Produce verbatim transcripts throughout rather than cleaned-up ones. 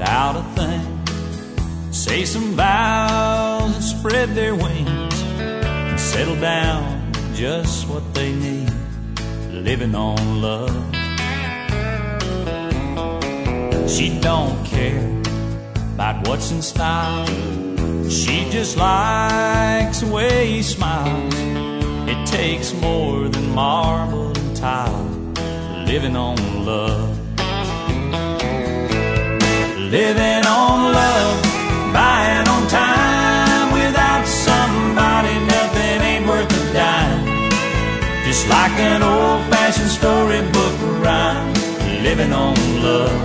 without a thing. Say some vows and spread their wings and settle down just what they need, living on love. She don't care about what's in style. She just likes the way he smiles. It takes more than marble and tile, living on love. Living on love, buying on time. Without somebody, nothing ain't worth a dime. Just like an old-fashioned storybook rhyme, living on love.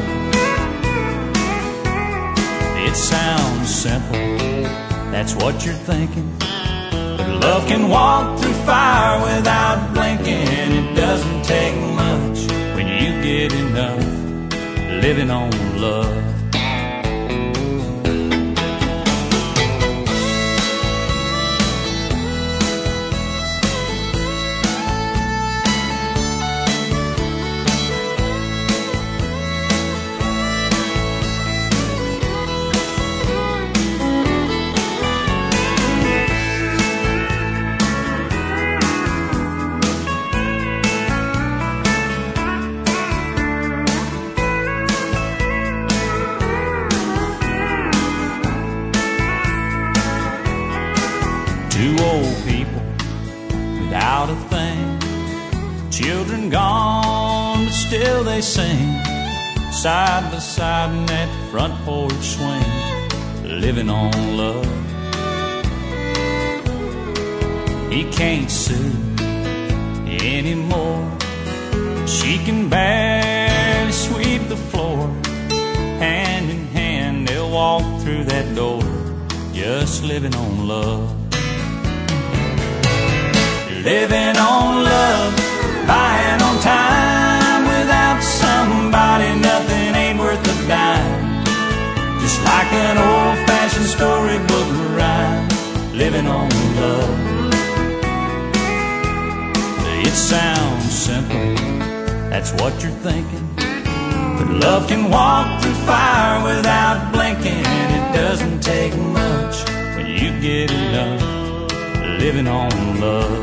It sounds simple, that's what you're thinking, but love can walk through fire without blinking. It doesn't take much when you get enough, living on love. Two old people without a thing, children gone, but still they sing, side by side in that front porch swing, living on love. He can't sue anymore. She can barely sweep the floor. Hand in hand they'll walk through that door, just living on love. Living on love, buying on time. Without somebody, nothing ain't worth a dime. Just like an old-fashioned storybook rhyme, living on love. It sounds simple, that's what you're thinking, but love can walk through fire without blinking. It doesn't take much when you get enough, living on love.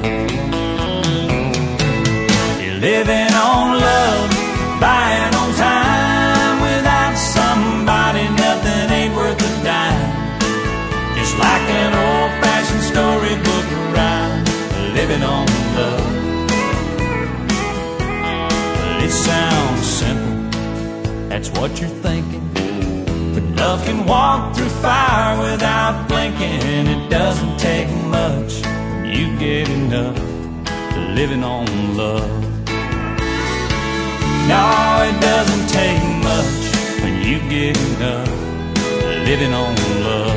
You're living on love, buying on time. Without somebody, nothing ain't worth a dime. Just like an old-fashioned storybook rhyme, living on love. It sounds simple, that's what you're thinking, but love can walk through fire without blinking. It doesn't take much when you get enough, living on love. No, it doesn't take much when you get enough, living on love.